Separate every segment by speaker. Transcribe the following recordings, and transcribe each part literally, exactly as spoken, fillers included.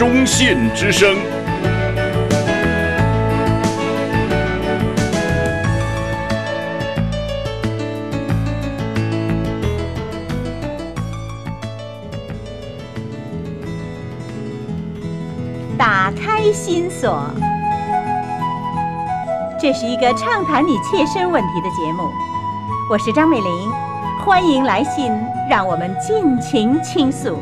Speaker 1: 中信之声。
Speaker 2: 打开心锁，这是一个畅谈你切身问题的节目。我是张美玲，欢迎来信，让我们尽情倾诉。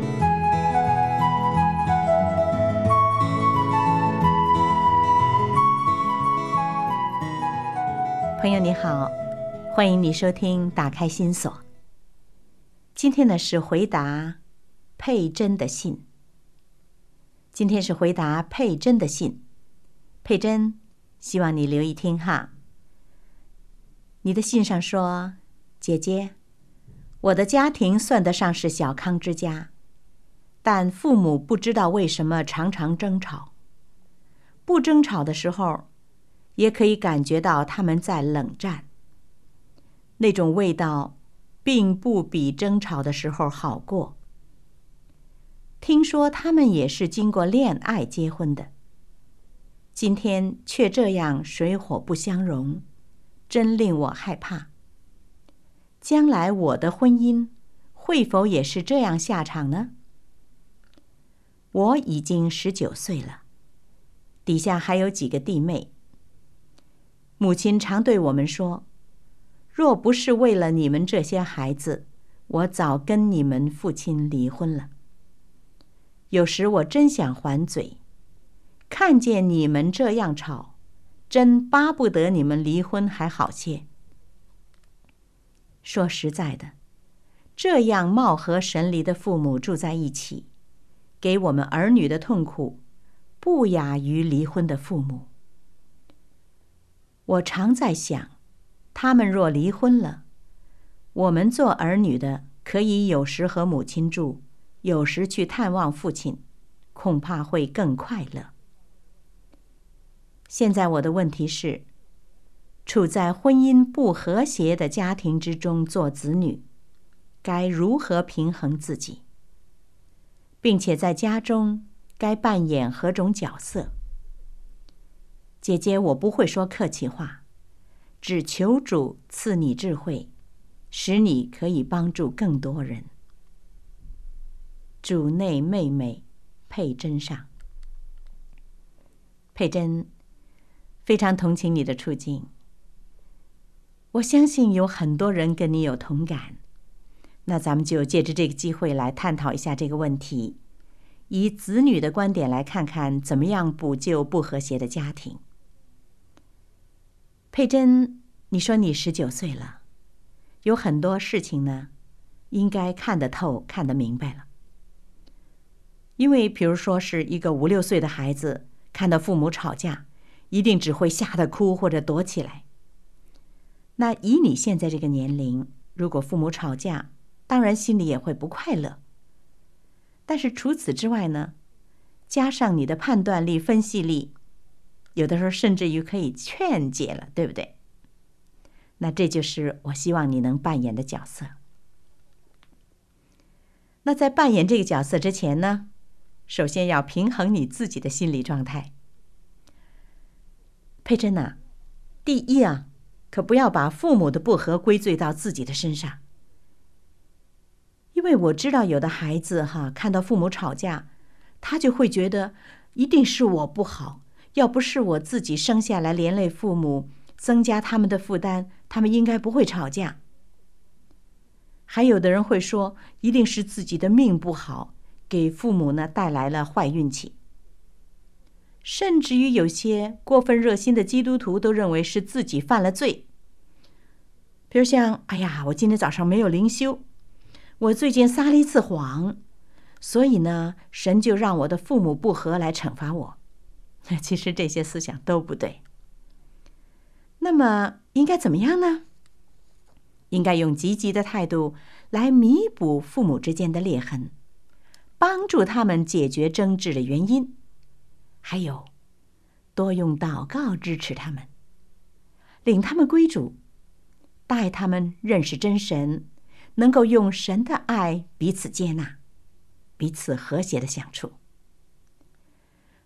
Speaker 2: 朋友你好，欢迎你收听打开心锁。今天呢是回答佩珍的信。今天是回答佩珍的信，佩珍，希望你留意听哈。你的信上说，姐姐，我的家庭算得上是小康之家，但父母不知道为什么常常争吵。不争吵的时候，也可以感觉到他们在冷战。那种味道，并不比争吵的时候好过。听说他们也是经过恋爱结婚的，今天却这样水火不相容，真令我害怕。将来我的婚姻会否也是这样下场呢？我已经十九岁了，底下还有几个弟妹。母亲常对我们说，若不是为了你们这些孩子，我早跟你们父亲离婚了。有时我真想还嘴，看见你们这样吵，真巴不得你们离婚还好些。说实在的，这样貌合神离的父母住在一起，给我们儿女的痛苦，不亚于离婚的父母。我常在想，他们若离婚了，我们做儿女的可以有时和母亲住，有时去探望父亲，恐怕会更快乐。现在我的问题是，处在婚姻不和谐的家庭之中做子女，该如何平衡自己，并且在家中该扮演何种角色？姐姐，我不会说客气话，只求主赐你智慧，使你可以帮助更多人。主内妹妹佩珍上。佩珍，非常同情你的处境，我相信有很多人跟你有同感。那咱们就借着这个机会来探讨一下这个问题，以子女的观点来看看怎么样补救不和谐的家庭。佩珍，你说你十九岁了，有很多事情呢，应该看得透、看得明白了。因为比如说是一个五六岁的孩子，看到父母吵架，一定只会吓得哭或者躲起来。那以你现在这个年龄，如果父母吵架，当然心里也会不快乐。但是除此之外呢，加上你的判断力、分析力，有的时候甚至于可以劝解了，对不对？那这就是我希望你能扮演的角色。那在扮演这个角色之前呢，首先要平衡你自己的心理状态。佩珍啊，第一啊，可不要把父母的不和归罪到自己的身上。因为我知道有的孩子哈，看到父母吵架，他就会觉得一定是我不好，要不是我自己生下来连累父母，增加他们的负担，他们应该不会吵架。还有的人会说，一定是自己的命不好，给父母呢带来了坏运气。甚至于有些过分热心的基督徒都认为是自己犯了罪。比如像，哎呀，我今天早上没有灵修，我最近撒了一次谎，所以呢，神就让我的父母不和来惩罚我。其实这些思想都不对。那么应该怎么样呢？应该用积极的态度来弥补父母之间的裂痕，帮助他们解决争执的原因。还有，多用祷告支持他们，领他们归主，带他们认识真神，能够用神的爱彼此接纳，彼此和谐的相处。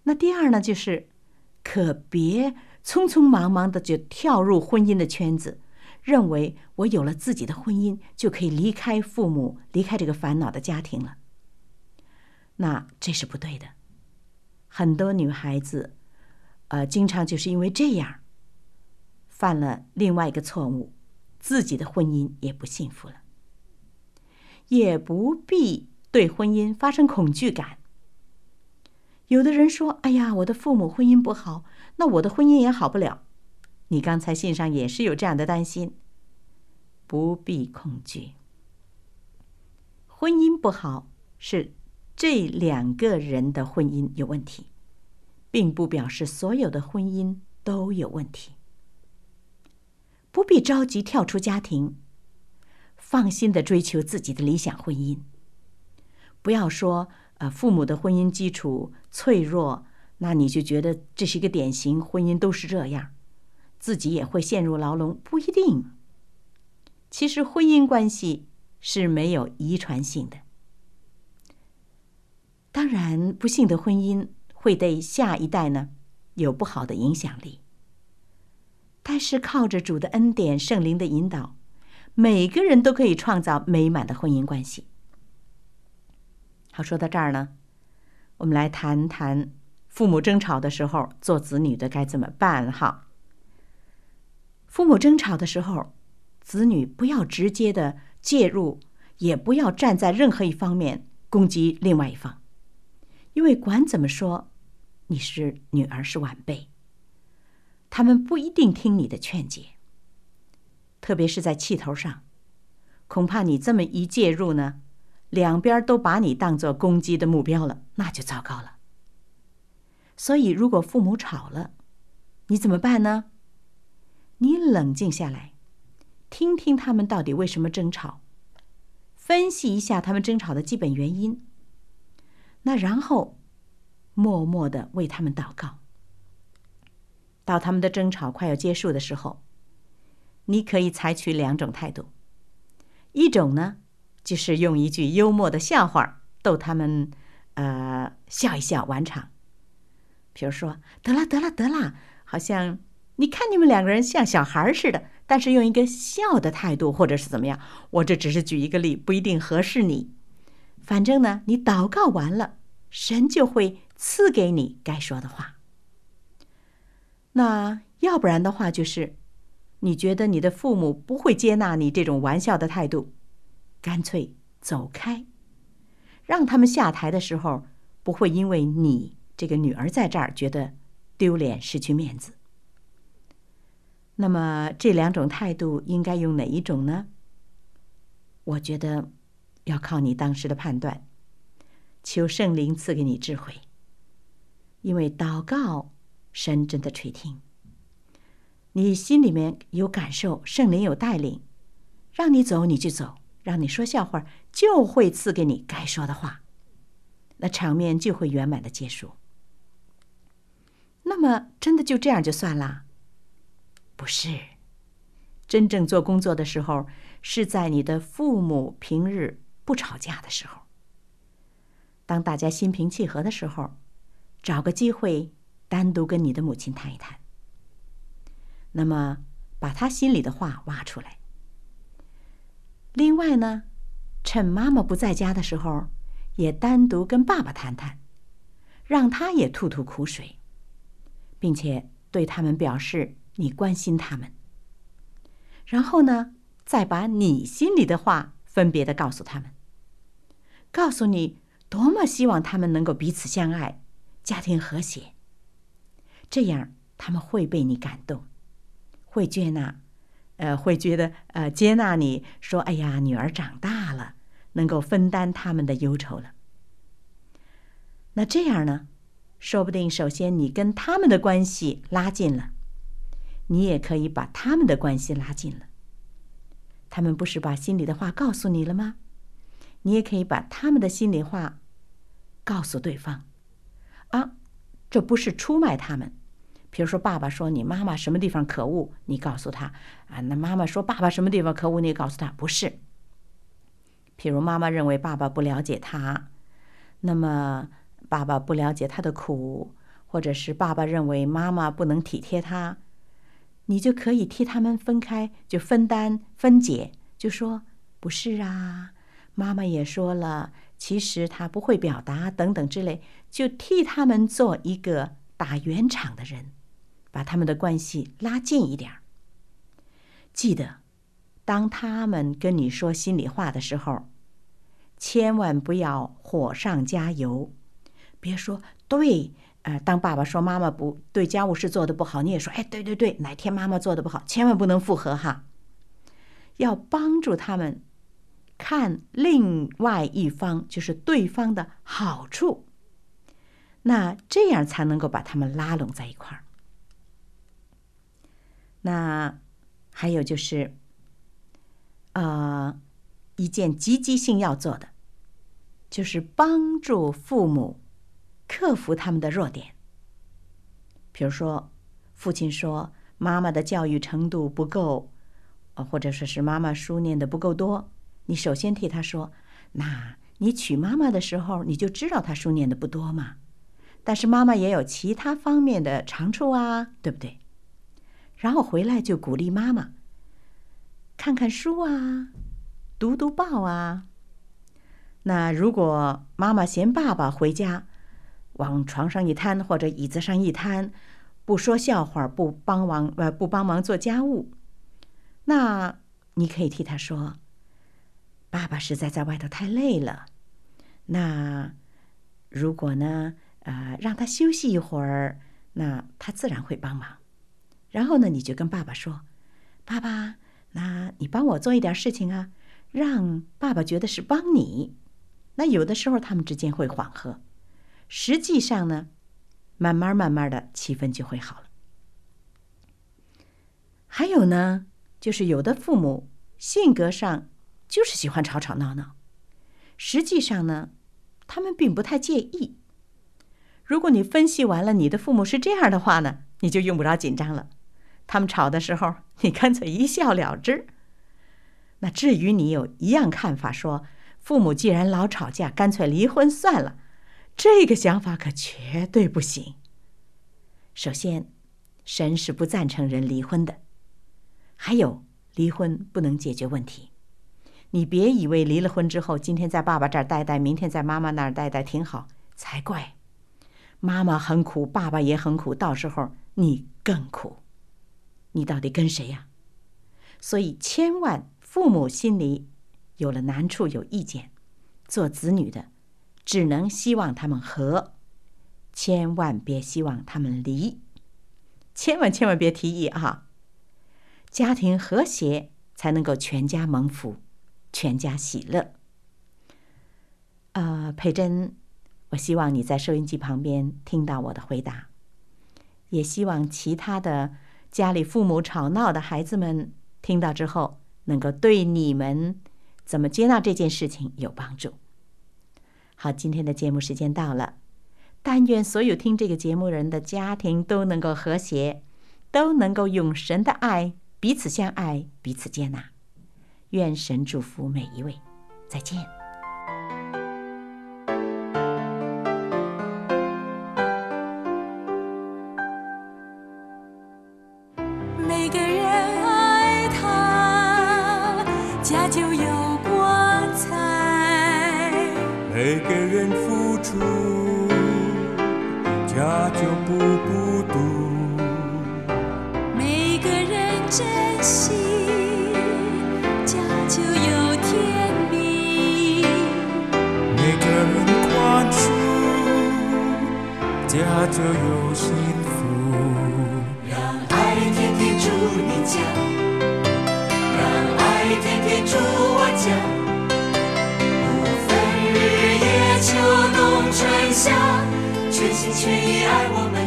Speaker 2: 那第二呢，就是可别匆匆忙忙的就跳入婚姻的圈子，认为我有了自己的婚姻就可以离开父母，离开这个烦恼的家庭了。那这是不对的。很多女孩子呃，经常就是因为这样犯了另外一个错误，自己的婚姻也不幸福了。也不必对婚姻发生恐惧感。有的人说，哎呀，我的父母婚姻不好，那我的婚姻也好不了。你刚才信上也是有这样的担心，不必恐惧。婚姻不好是这两个人的婚姻有问题，并不表示所有的婚姻都有问题。不必着急跳出家庭，放心的追求自己的理想婚姻。不要说呃，父母的婚姻基础脆弱，那你就觉得这是一个典型，婚姻都是这样，自己也会陷入牢笼，不一定。其实婚姻关系是没有遗传性的。当然，不幸的婚姻会对下一代呢有不好的影响力。但是靠着主的恩典、圣灵的引导，每个人都可以创造美满的婚姻关系。好，说到这儿呢，我们来谈谈父母争吵的时候，做子女的该怎么办哈。父母争吵的时候，子女不要直接的介入，也不要站在任何一方面攻击另外一方，因为管怎么说，你是女儿，是晚辈，他们不一定听你的劝解，特别是在气头上，恐怕你这么一介入呢，两边都把你当作攻击的目标了，那就糟糕了。所以如果父母吵了，你怎么办呢？你冷静下来，听听他们到底为什么争吵，分析一下他们争吵的基本原因，那然后默默地为他们祷告。到他们的争吵快要结束的时候，你可以采取两种态度。一种呢，就是用一句幽默的笑话逗他们呃笑一笑完场。比如说，得啦得啦得啦，好像你看你们两个人像小孩似的，但是用一个笑的态度，或者是怎么样，我这只是举一个例，不一定合适你。反正呢，你祷告完了，神就会赐给你该说的话。那要不然的话，就是你觉得你的父母不会接纳你这种玩笑的态度，干脆走开，让他们下台的时候不会因为你这个女儿在这儿觉得丢脸失去面子。那么这两种态度应该用哪一种呢？我觉得要靠你当时的判断，求圣灵赐给你智慧，因为祷告神真的垂听，你心里面有感受，圣灵有带领，让你走你就走，让你说笑话就会赐给你该说的话，那场面就会圆满的结束。那么真的就这样就算啦？不是，真正做工作的时候，是在你的父母平日不吵架的时候，当大家心平气和的时候，找个机会单独跟你的母亲谈一谈，那么把他心里的话挖出来。另外呢，趁妈妈不在家的时候，也单独跟爸爸谈谈，让他也吐吐苦水，并且对他们表示你关心他们。然后呢，再把你心里的话分别的告诉他们，告诉你多么希望他们能够彼此相爱，家庭和谐。这样他们会被你感动，会接纳，呃，会觉得呃接纳你，说哎呀，女儿长大了，能够分担他们的忧愁了。那这样呢，说不定首先你跟他们的关系拉近了，你也可以把他们的关系拉近了。他们不是把心里的话告诉你了吗？你也可以把他们的心里话告诉对方。啊，这不是出卖他们。比如说爸爸说你妈妈什么地方可恶，你告诉他啊，那妈妈说爸爸什么地方可恶，你也告诉他，不是。譬如妈妈认为爸爸不了解他，那么爸爸不了解他的苦， 或者是爸爸认为妈妈不能体贴他，你就可以替他们分开，就分担分解，就说不是啊，妈妈也说了，其实他不会表达等等之类，就替他们做一个打圆场的人，把他们的关系拉近一点。记得当他们跟你说心里话的时候，千万不要火上加油，别说对，呃，当爸爸说妈妈不对家务事做得不好，你也说哎，对对对，哪天妈妈做得不好，千万不能附和哈。要帮助他们看另外一方，就是对方的好处，那这样才能够把他们拉拢在一块儿。那还有就是，呃，一件积极性要做的，就是帮助父母克服他们的弱点。比如说，父亲说妈妈的教育程度不够，或者说是妈妈书念的不够多，你首先替他说，那你娶妈妈的时候，你就知道她书念的不多嘛，但是妈妈也有其他方面的长处啊，对不对？然后回来就鼓励妈妈看看书啊，读读报啊。那如果妈妈嫌爸爸回家往床上一瘫或者椅子上一瘫，不说笑话，不帮忙呃不帮忙做家务，那你可以替他说，爸爸实在在外头太累了，那如果呢呃让他休息一会儿，那他自然会帮忙。然后呢，你就跟爸爸说，爸爸，那你帮我做一点事情啊，让爸爸觉得是帮你。那有的时候他们之间会缓和，实际上呢，慢慢慢慢的气氛就会好了。还有呢，就是有的父母性格上就是喜欢吵吵闹闹，实际上呢，他们并不太介意。如果你分析完了你的父母是这样的话呢，你就用不着紧张了。他们吵的时候，你干脆一笑了之。那至于你有一样看法，说父母既然老吵架，干脆离婚算了，这个想法可绝对不行。首先，神是不赞成人离婚的。还有，离婚不能解决问题。你别以为离了婚之后，今天在爸爸这儿待待，明天在妈妈那儿待待挺好，才怪。妈妈很苦，爸爸也很苦，到时候你更苦。你到底跟谁呀？所以千万父母心里有了难处有意见，做子女的只能希望他们和，千万别希望他们离，千万千万别提议啊！家庭和谐才能够全家蒙福，全家喜乐。呃，佩珍，我希望你在收音机旁边听到我的回答，也希望其他的家里父母吵闹的孩子们听到之后，能够对你们怎么接纳这件事情有帮助。好，今天的节目时间到了，但愿所有听这个节目人的家庭都能够和谐，都能够用神的爱彼此相爱，彼此接纳。愿神祝福每一位，再见。
Speaker 1: 每个人爱他，家就有光彩；
Speaker 3: 每个人付出，家就不孤独；
Speaker 1: 每个人珍惜，家就有甜蜜；
Speaker 3: 每个人宽恕，家就有幸福。
Speaker 4: 天天住你家，让爱天天住我家，不分日夜秋冬春夏，全心全意爱我们。